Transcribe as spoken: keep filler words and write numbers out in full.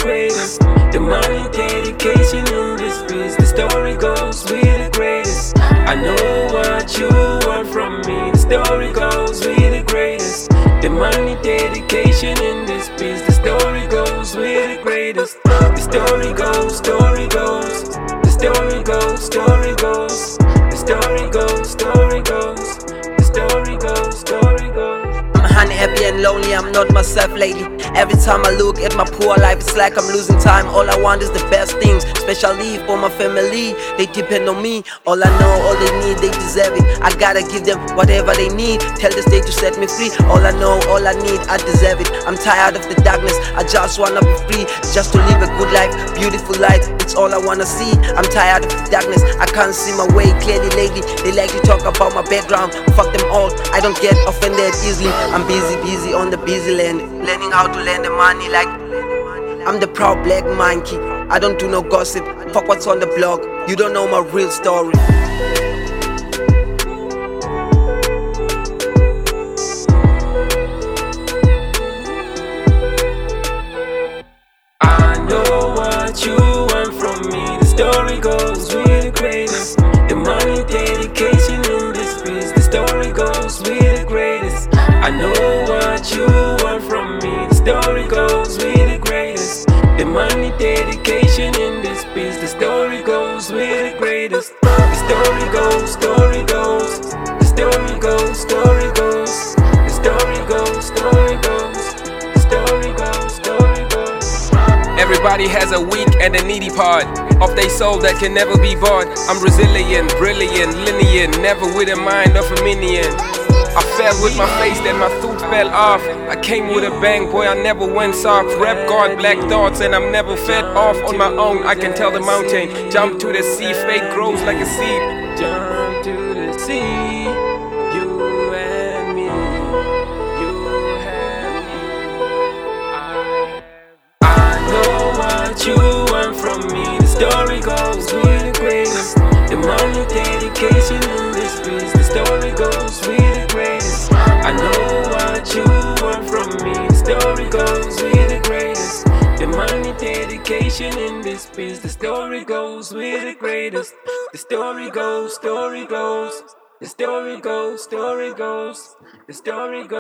greatest. The money, dedication in this biz, the story goes, we the greatest. I know what you want from me, the story goes, we the greatest. The money, dedication in this biz, the story goes, we the greatest. The story goes, story goes, the story goes, story goes, the story goes, story goes, the story goes, story goes. I'm unhappy and lonely, I'm not myself lately. Every time I look at my poor life, it's like I'm losing time. All I want is the best things, especially for my family. They depend on me, all I know, all they need, they deserve it. I gotta give them whatever they need, tell the state to set me free. All I know, all I need, I deserve it. I'm tired of the darkness, I just wanna be free. Just to live a good life, beautiful life, it's all I wanna see. I'm tired of the darkness, I can't see my way clearly lately. They like to talk about my background, fuck them all, I don't get offended easily. I'm busy, busy on the busy land, learning how to lend the money like I'm the proud black monkey. I don't do no gossip, fuck what's on the blog, you don't know my real story. I know what you want from me, the story goes, we the greatest. The money, dedication in this biz, the story goes, we the greatest. I know what you want from me, the story goes, we the greatest. The money, dedication in this biz, the story goes, we the greatest. The story goes, story goes, the story goes, story goes, the story goes, story goes, the story goes, story goes. Everybody has a weak and a needy part of their soul that can never be bought. I'm resilient, brilliant, linear, never with a mind of a minion. I fell with my face, then my tooth fell off. I came with a bang, boy, I never went soft. Rap God, black thoughts, and I'm never fed off on my own. I can tell the mountain, jump to the sea, fate grows like a seed. Jump to the sea, you and me, you and me. I know what you want from me, the story goes, we the greatest. The money, dedication in this biz, the story goes, we the greatest. I know what you want from me, the story goes, we the greatest. The money, dedication in this biz, the story goes, we the greatest. The story goes, story goes, the story goes, story goes, the story goes.